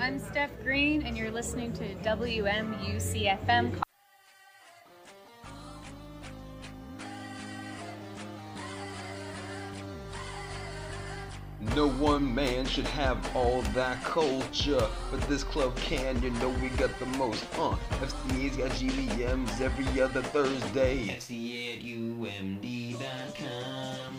I'm Steph Green, and you're listening to WMUCFM. No one man should have all that culture, but this club can, you know we got the most. FCA's got GVMs every other Thursday. FCA at UMD.com.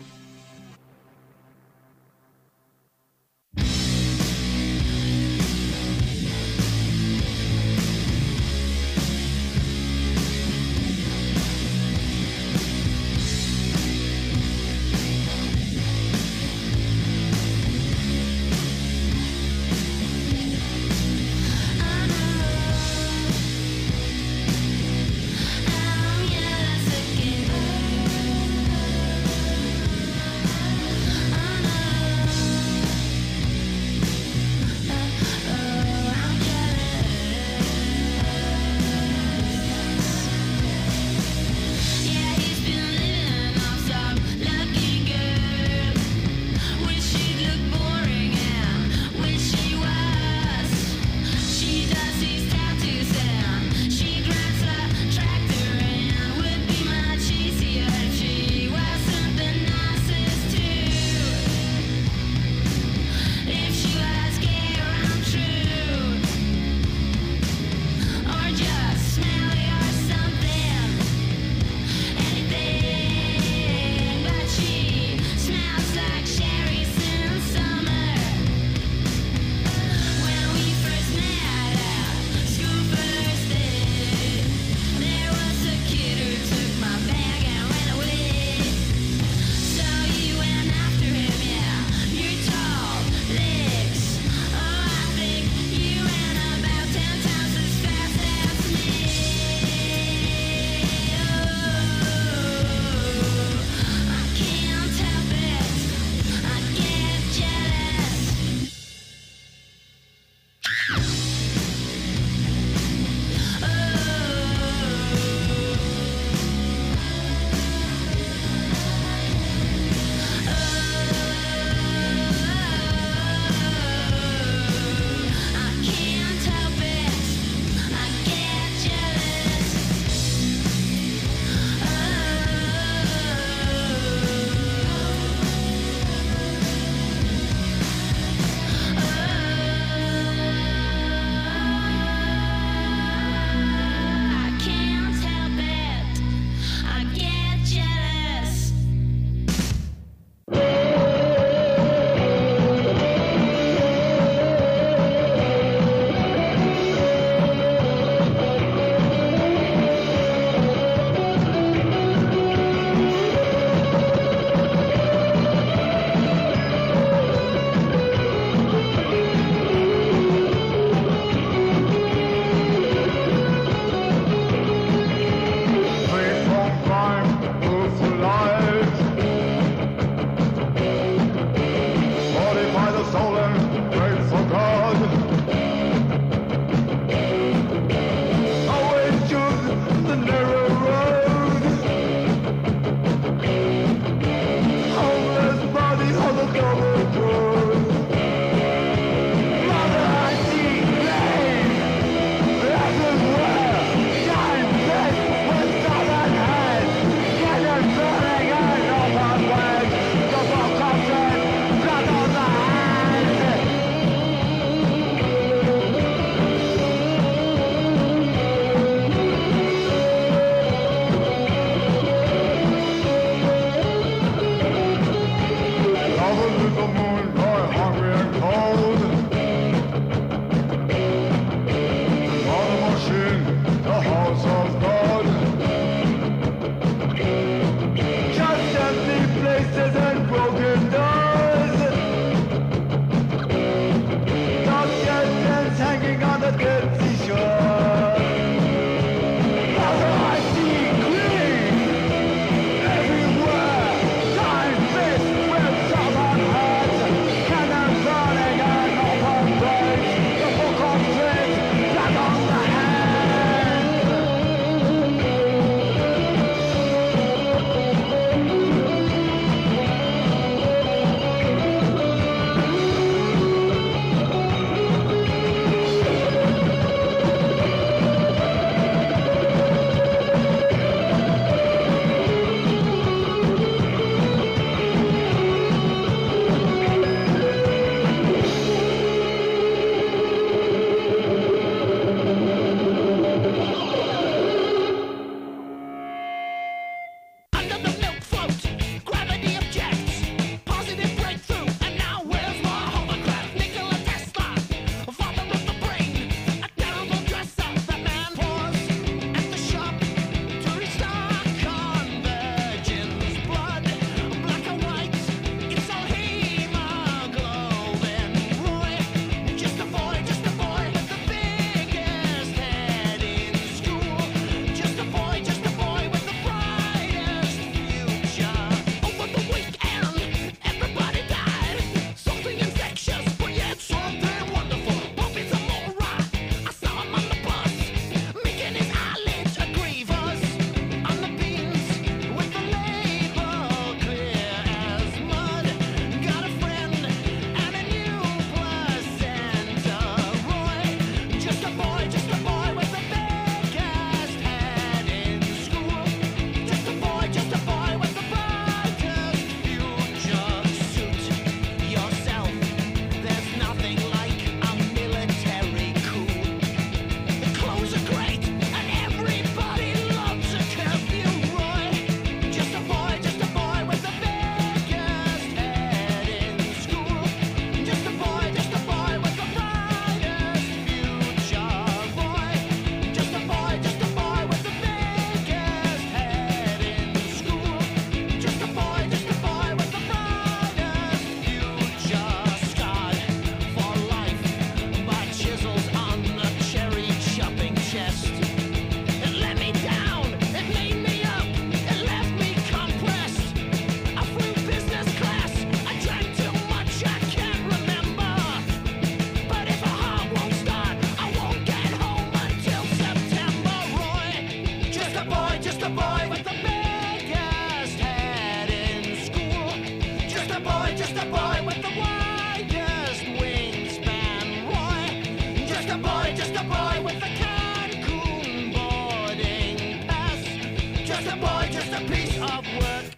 just a boy with a Cancun boarding pass. Just a boy, just a piece of work.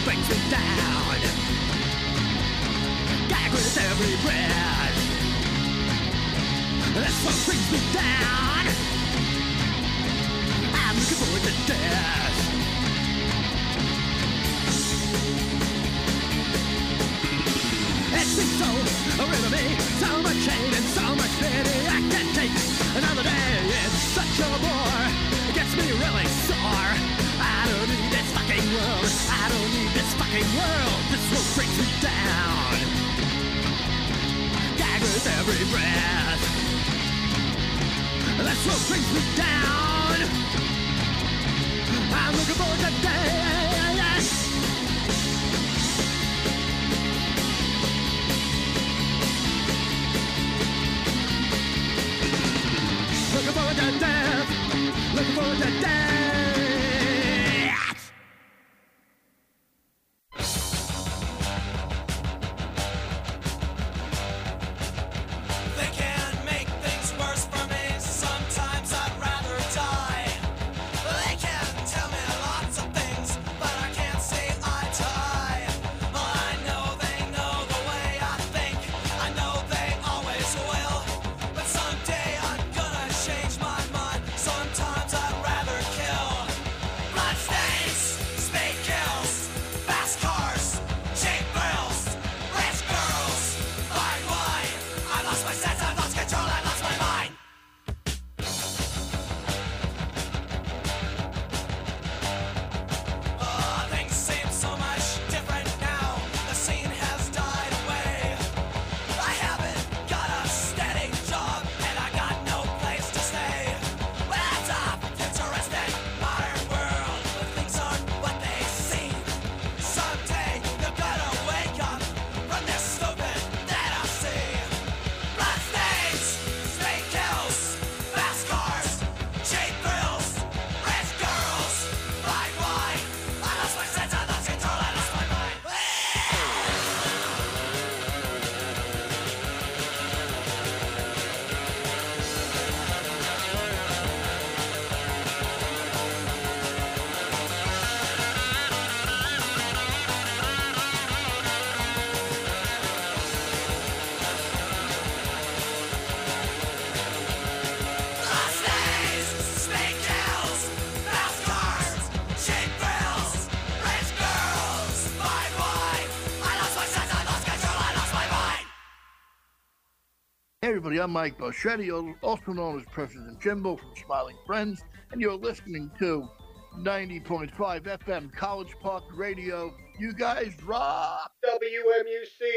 brings me down. Gag with every breath. That's what brings me down. I'm looking forward to death. It seems so real to me, so much pain and so much pity. I can't take another day. It's such a bore. It gets me really sore. I don't need this fucking world. I don't need this fucking world. This world brings me down. Gag with every breath. This world brings me down. I'm looking forward to death. Looking forward to death. Looking forward to death. They can make things worse for me. Sometimes I'd rather die. They can tell me lots of things, but I can't see eye to eye. I know they know the way I think. I know they always will. But someday I'm gonna change my mind. Sometimes I'd rather kill. Bloodstains, speed kills, fast cars, cheap thrills, rich girls, fine wine. I lost my sense, I lost control, I lost my mind. Things seem so much different now. The scene has died away. I haven't got a steady job and I got no place to stay. Well, it's a futuristic modern world, but things aren't what they seem. Someday you're gonna wake up from this stupid that I see. Bloodstains, speed kills, fast cars, cheap thrills, rich girls, fine wine. I lost my sense, I lost control, I lost my mind. Bloodstains, speed kills, fast cars, cheap thrills, rich girls, fine wine. I lost my sense, I lost control, I lost my mind. Hey everybody, I'm Mike Boschetti, also known as President Jimbo from Smiling Friends, and you're listening to 90.5 FM College Park Radio. You guys rock! WMUC!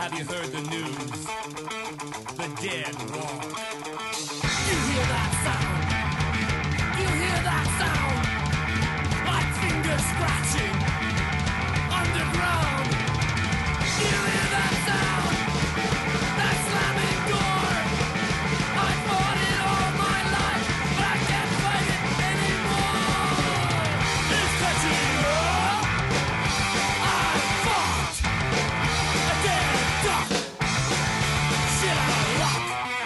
Have you heard the news? The dead walk. You hear that sound? You hear that sound? Like fingers scratching underground. You hear that sound? That slamming door. I fought it all my life, but I can't fight it anymore. It's catching up. I fought a dead duck. Shit out of luck.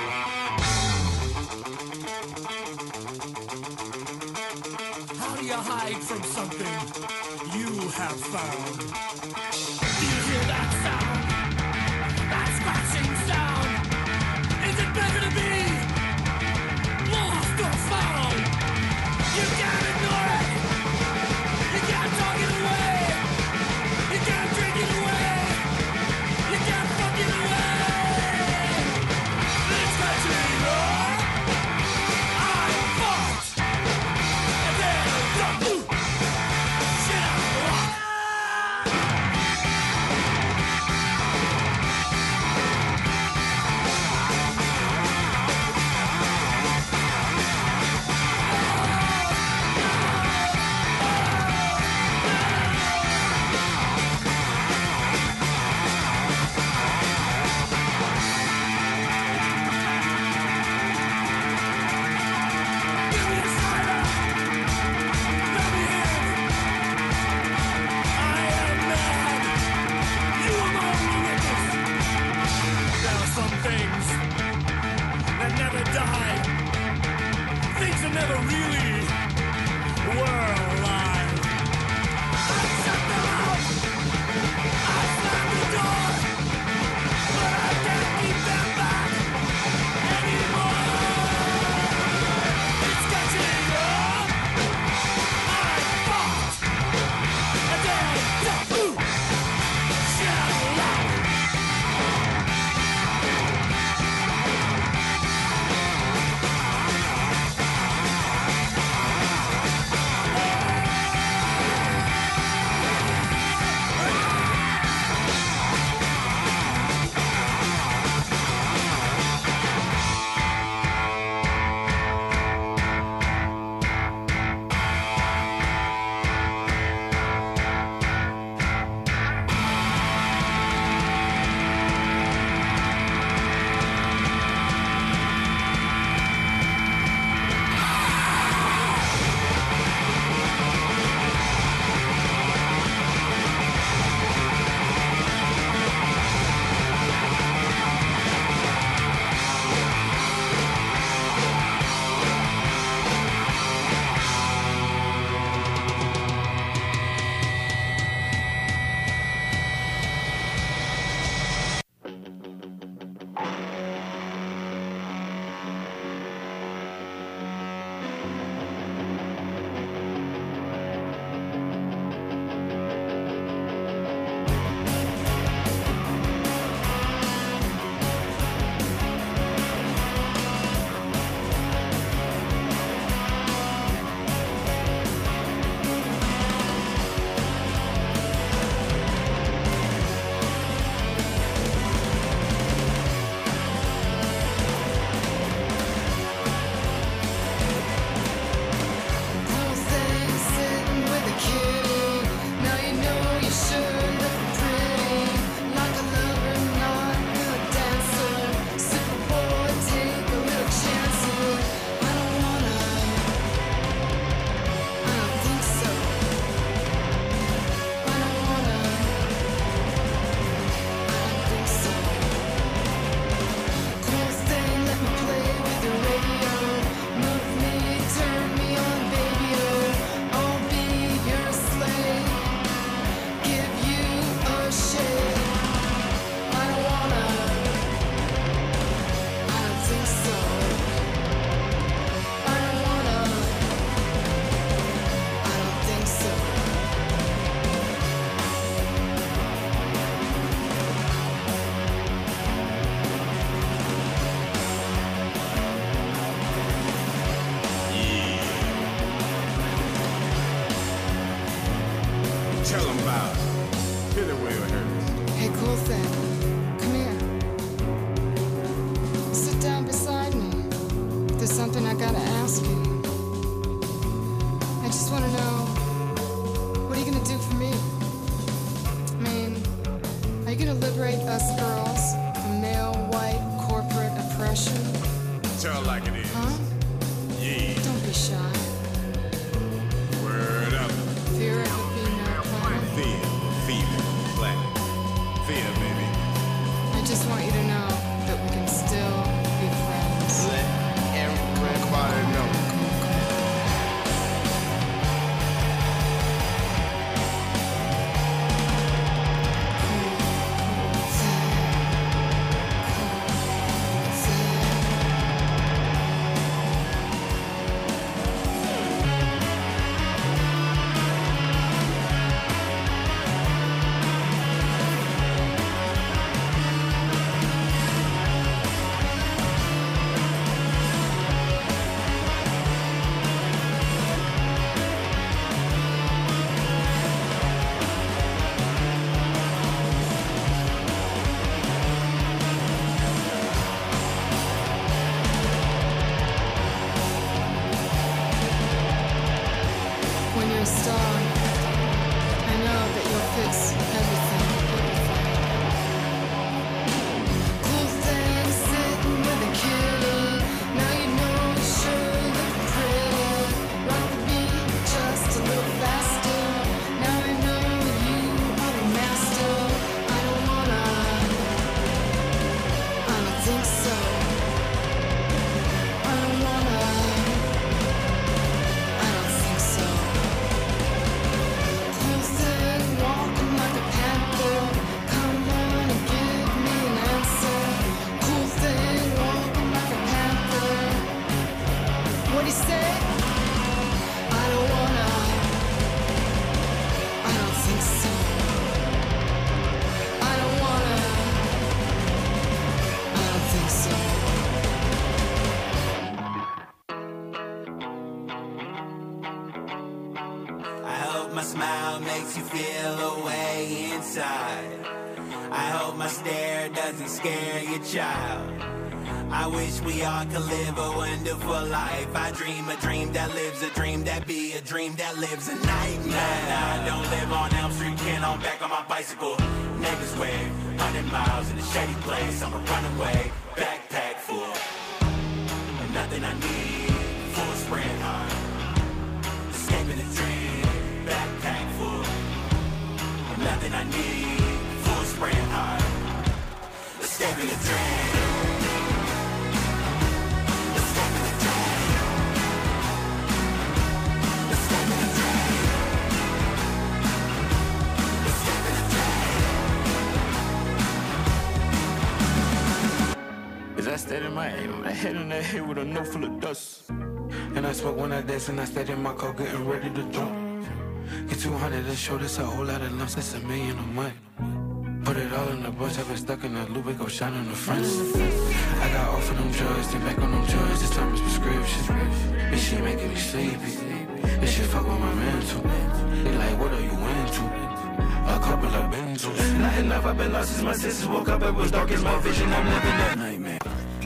How do you hide from something you have found? Do you hear that sound? That scratching sound? Is it better to be lost or found? You can't ignore it. You can't talk it away. You can't drink it away. You can't fuck it away. It's catching up. I fought a dead duck. Shit out of luck. Give me a cider. Let me in. I am mad. You are my only witness. There are some things that never die. Things that never really were alive. I shut them out. I slammed the door. But I can't keep them back anymore. It's catching up. I fought a dead duck. Shit out of luck. Tell them about it. Hit it where it hurts. Hey, cool thing. Come a star. I know that you'll fix everything. Cool thing sitting with a kitty. Now you know you sure look pretty. Rock the beat just a little faster. Now I know you are the master. I don't wanna. I don't think so. I don't wanna. I don't think so. Cool thing walking like a panther. Come on and give me an answer. Cool thing walking like a panther. What'd he say? I don't wanna. I don't think so. I don't wanna. I don't think so. I hope my smile makes you feel away inside. I hope my stare doesn't scare your child. I wish we all could live a wonderful life. I dream a dream that lives a dream that be a dream that lives a nightmare. I don't live on Elm Street, can't on back on my bicycle. Neighbors wave, 100 miles in a shady place. I'm a runaway, backpack full of nothing I need, full spraying hard. Escaping the dream, backpack full of nothing I need, full spraying hard. Escaping the dream. Escaping the dream. Escaping the dream. Escaping the dream. As I stayed in my aim, my head in the head with a nose full of dust. And I smoke when I dance, and I stayed in my car getting ready to jump. Get 200 to show, that's a whole lot of lumps, that's $1 million a month. Put it all in a bunch, I've been stuck in the loop, it go shine on the fronts. I got off of them drugs, then back on them drugs, this time it's prescription. This shit making me sleepy, this shit fuck with my mental. They like, what are you into? A couple of benzos. Not enough, I've been lost since my senses woke up, it was dark as my vision, I'm living that nightmare.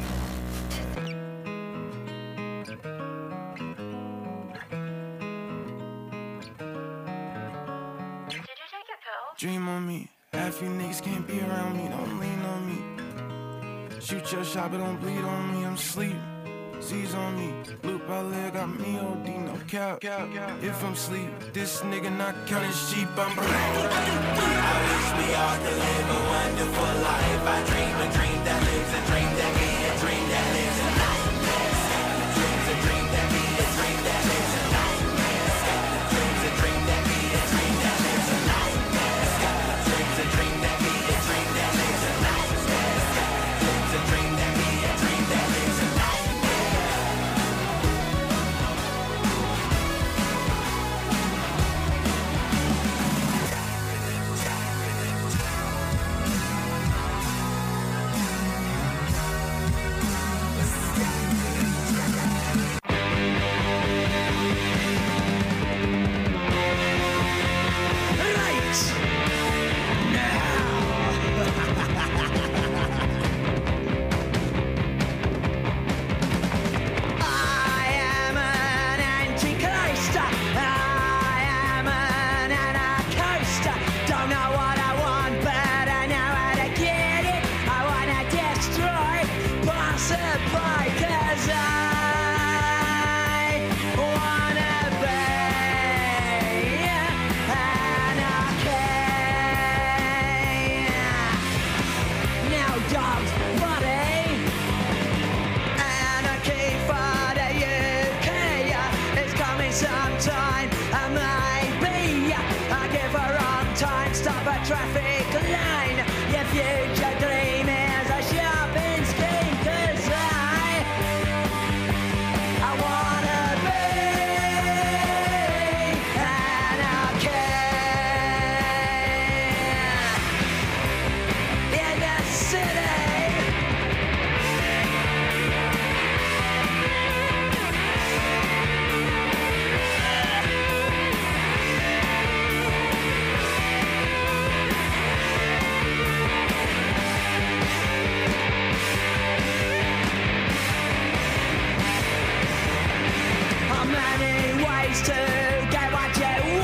Dream on me, half you niggas can't be around me, don't lean on me. Shoot your shot, but don't bleed on me, I'm sleeping. Z's on me, loop out leg, got me OD, no cap. If I'm sleep, this nigga not counting sheep, I'm I wish we all could live a wonderful life. I dream a dream that lives a dream that be a dream that lives a nightmare. Dreams a dream that be a dream that lives a nightmare. Dreams a dream that be a dream that lives a nightmare. Dreams a dream that be a dream that lives a nightmare. Dreams a dream that be a dream that lives a nightmare. Traffic line, your future dream is a shopping scheme. 'Cause I wanna be anarchy in the city. To get what you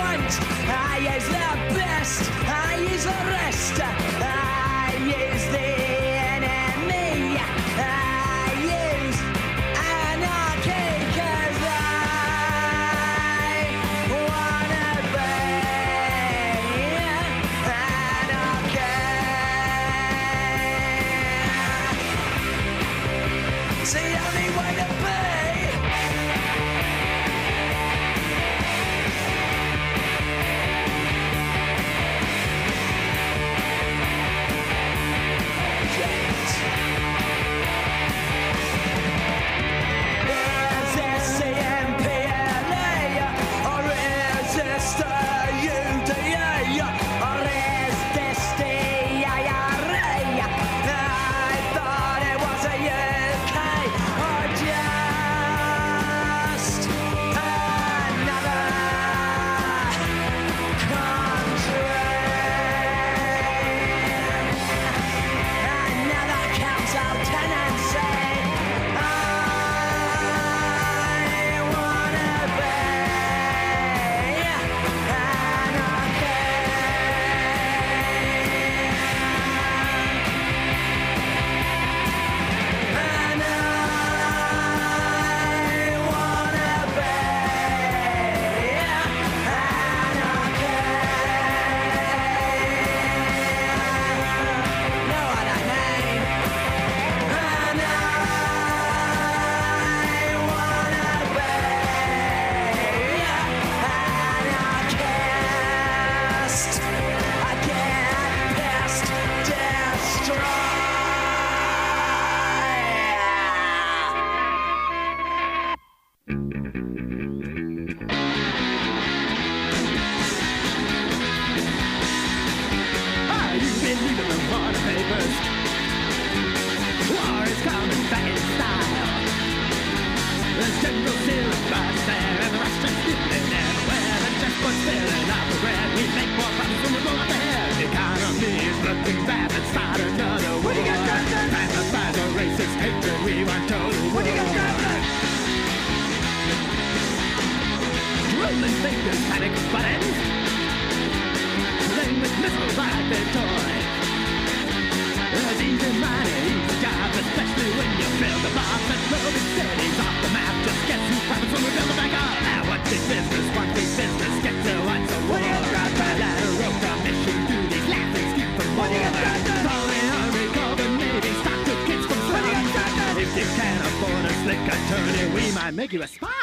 trembling fingers, panic buttons. Playing with missiles like their toys. It's easy money, easy job, especially when you build the bombs and loaded cities off the map. Just guess who profits when we build them back up? Now what's big business, get to what's a war. Ladder rope from mission duties, laughing skew from war. Call the army, call the navy, stock the kids from slums. If you can't afford a slick attorney, we might make you a spy.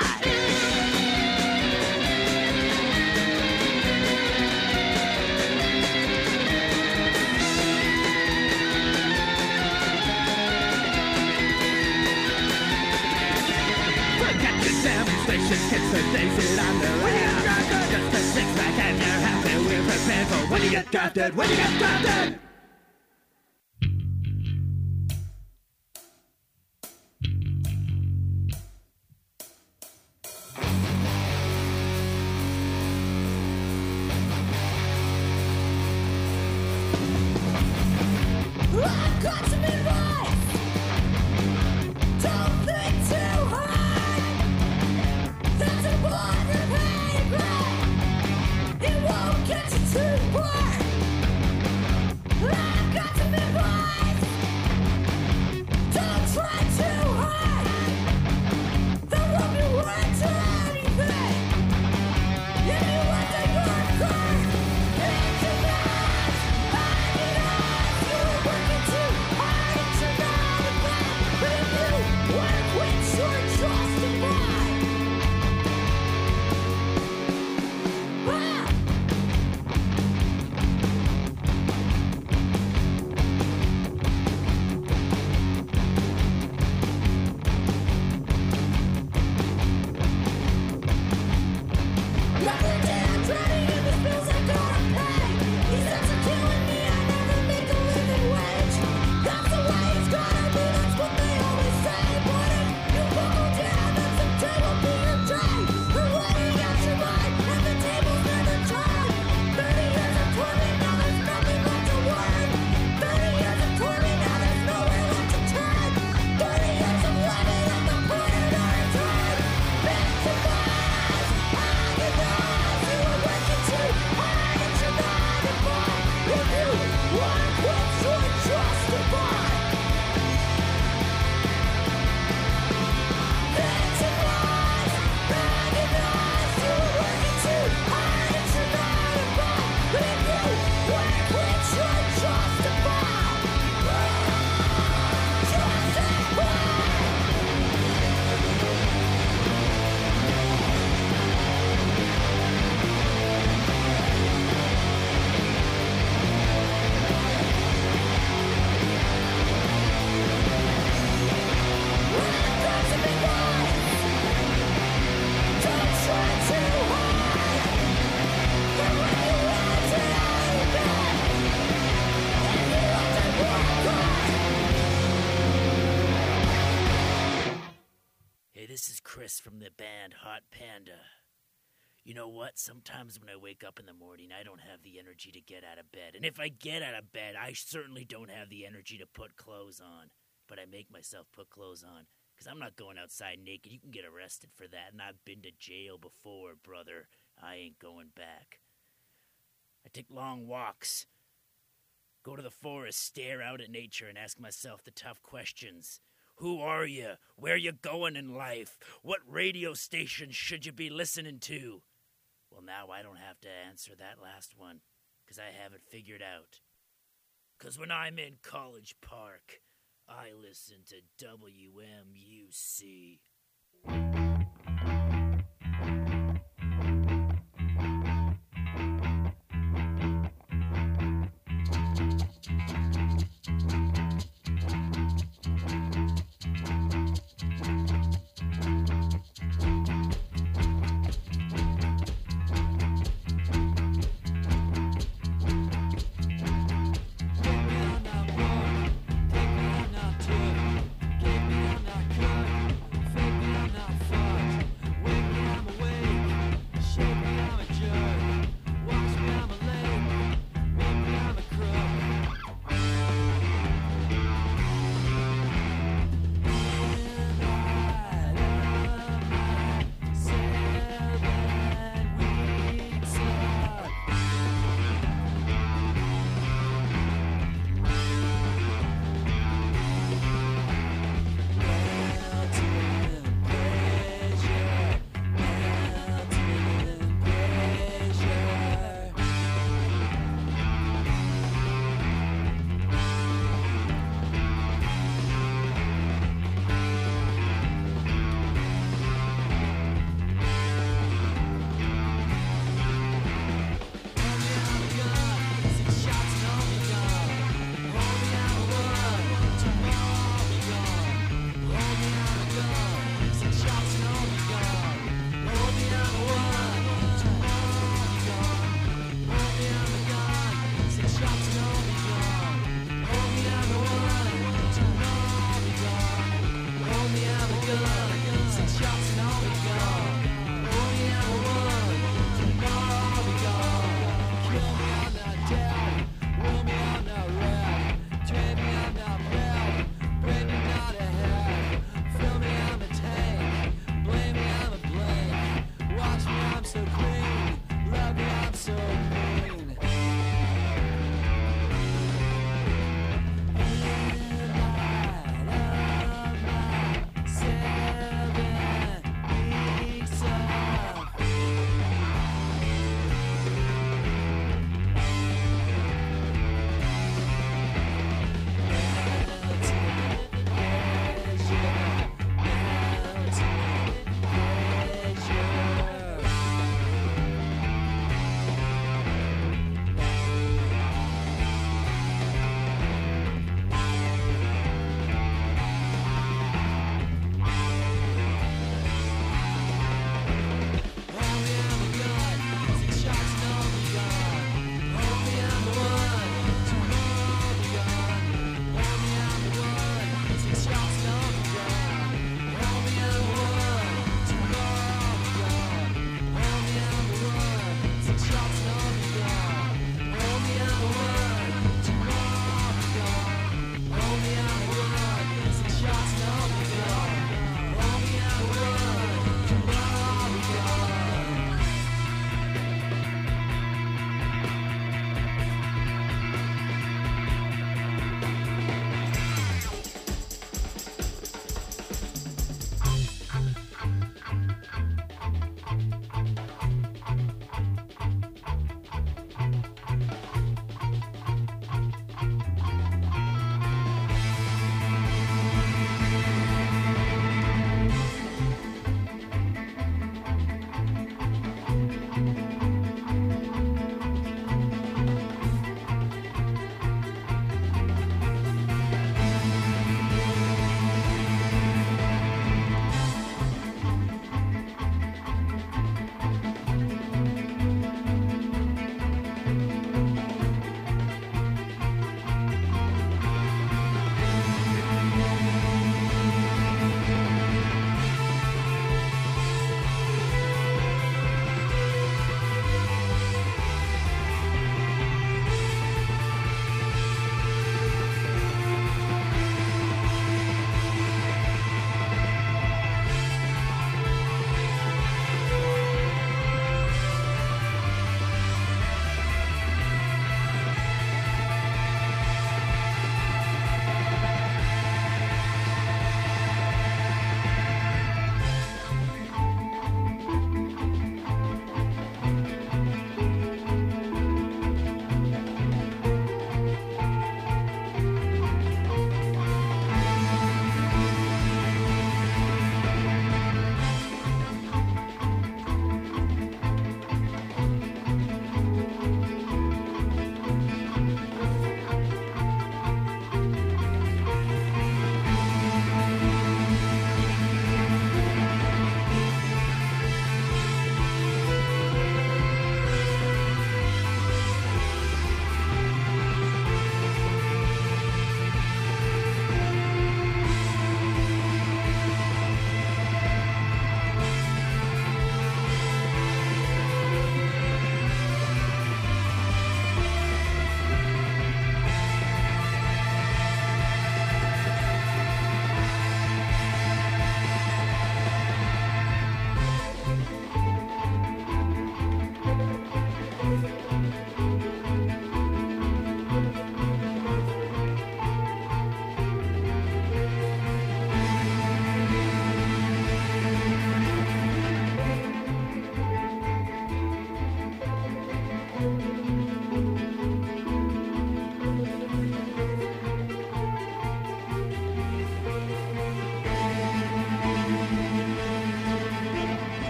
Demonstrations, kids are daisy on the land. Just a six-pack and you're happy. We're prepared for when you get drafted, when you get drafted. I've got some advice. Don't think too hard. That's a border paygrade. It won't get you too far. I've got some advice. Don't try too hard. There won't be words or anything. If you want to go hard, it's enough. You were working too hard and you're not a fan. But if you want to quit, you're justified. Ah! Another day I'm drowning in the bills I gotta pay. These ends are killing me, I never make a living wage. That's the way it's gotta be, that's what they always say. But if you buckle down, then someday will be your day. They're letting out your mind, and the tables never turn. 30 years of torment, now there's nothing left to learn. 30 years of torment, now there's nowhere left to turn. 30 years of living at the point of no return. Back to life, agonize. You were working too hard and you're not a fun. If you want to quit, you're justified. Victimize, agonize. You were working too hard and you're not a fun. But if you want to quit, you're justified. Justified. I've got some advice. Don't try too hard. And when you want to out of bed, if you want to work hard. Hey, this is Chris from the band Hot Panda. You know what? Sometimes when I wake up in the morning, I don't have the energy to get out of bed. And if I get out of bed, I certainly don't have the energy to put clothes on. But I make myself put clothes on, because I'm not going outside naked. You can get arrested for that, and I've been to jail before, brother. I ain't going back. I take long walks, go to the forest, stare out at nature, and ask myself the tough questions. Who are you? Where you going in life? What radio station should you be listening to? Well, now I don't have to answer that last one, because I have it figured out. Because when I'm in College Park, I listen to WMUC. Take me on that tour, keep me on that climb.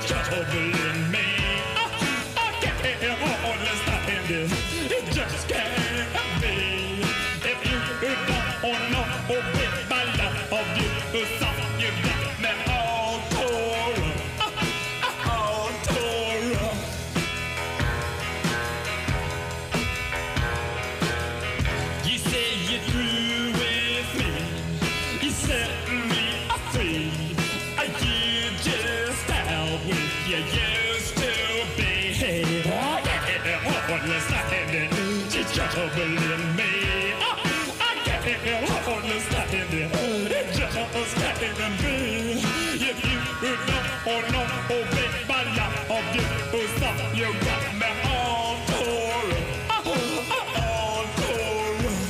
trouble in me. I can't understand it. It just can't be. If you don't know, with my love you, so you got me all tore up, all tore up. You say you're through with me. You set me free. You just out with you used to be. I can't understand it. She's trouble in me. I can't understand it. It just can't be. If you don't know, baby, my love you, so you got me all tore up, all tore up.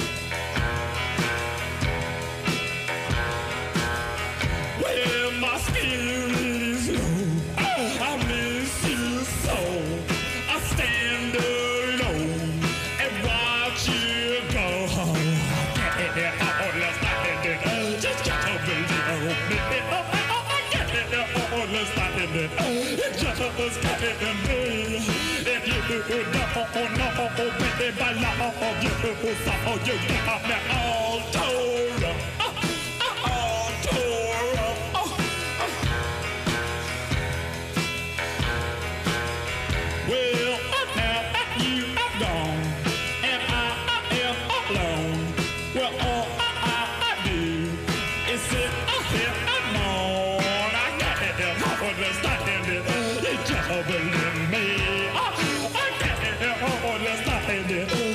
Well, my spirit is low. I miss you so. I stand alone and watch you go. I can't understand it. Just can't believe it. I can't understand it. It just can't be. If you don't know, baby, I love you, so you got me all tore up, all tore up. Well, now that you are gone and I am alone, well, all I do is sit here and moan. I can't understand it. It's trouble in me. I can't understand it.